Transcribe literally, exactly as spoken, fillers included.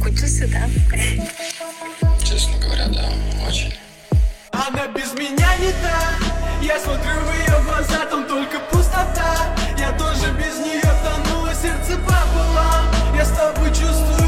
Соскучился, да? Честно говоря, да, очень. Она без меня не та. Я смотрю в ее глаза, там только пустота. Я тоже без нее тону, а сердце пополам. Я с тобой чувствую